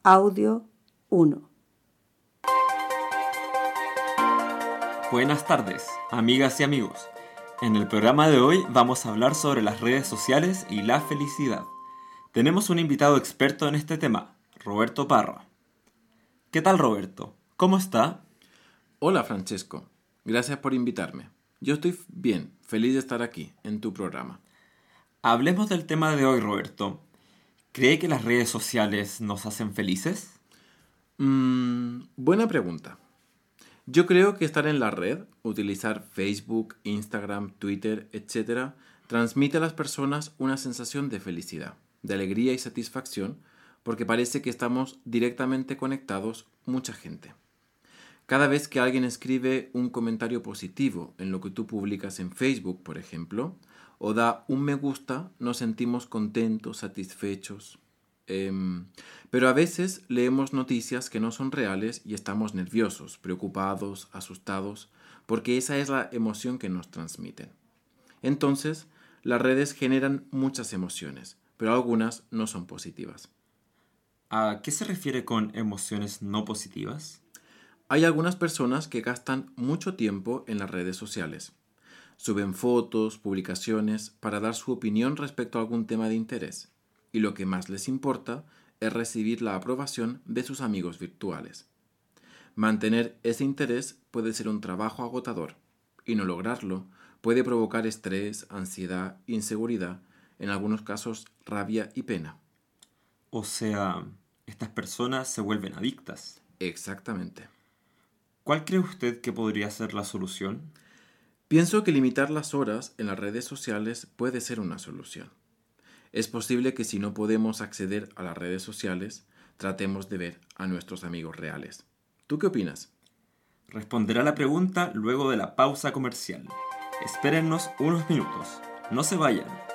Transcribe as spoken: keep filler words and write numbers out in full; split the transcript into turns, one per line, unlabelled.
Audio uno.
Buenas tardes, amigas y amigos. En el programa de hoy vamos a hablar sobre las redes sociales y la felicidad. Tenemos un invitado experto en este tema, Roberto Parra. ¿Qué tal, Roberto? ¿Cómo está?
Hola, Francesco. Gracias por invitarme. Yo estoy bien, feliz de estar aquí, en tu programa.
Hablemos del tema de hoy, Roberto. ¿Cree que las redes sociales nos hacen felices?
Mm, buena pregunta. Yo creo que estar en la red, utilizar Facebook, Instagram, Twitter, etcétera, transmite a las personas una sensación de felicidad, de alegría y satisfacción, porque parece que estamos directamente conectados mucha gente. Cada vez que alguien escribe un comentario positivo en lo que tú publicas en Facebook, por ejemplo, o da un me gusta, nos sentimos contentos, satisfechos. Em, pero a veces leemos noticias que no son reales y estamos nerviosos, preocupados, asustados, porque esa es la emoción que nos transmiten. Entonces, las redes generan muchas emociones, pero algunas no son positivas.
¿A qué se refiere con emociones no positivas?
Hay algunas personas que gastan mucho tiempo en las redes sociales. Suben fotos, publicaciones para dar su opinión respecto a algún tema de interés. Y lo que más les importa es recibir la aprobación de sus amigos virtuales. Mantener ese interés puede ser un trabajo agotador, y no lograrlo puede provocar estrés, ansiedad, inseguridad, en algunos casos rabia y pena.
O sea, estas personas se vuelven adictas.
Exactamente.
¿Cuál cree usted que podría ser la solución?
Pienso que limitar las horas en las redes sociales puede ser una solución. Es posible que si no podemos acceder a las redes sociales, tratemos de ver a nuestros amigos reales. ¿Tú qué opinas?
Responderá la pregunta luego de la pausa comercial. Espérennos unos minutos. No se vayan.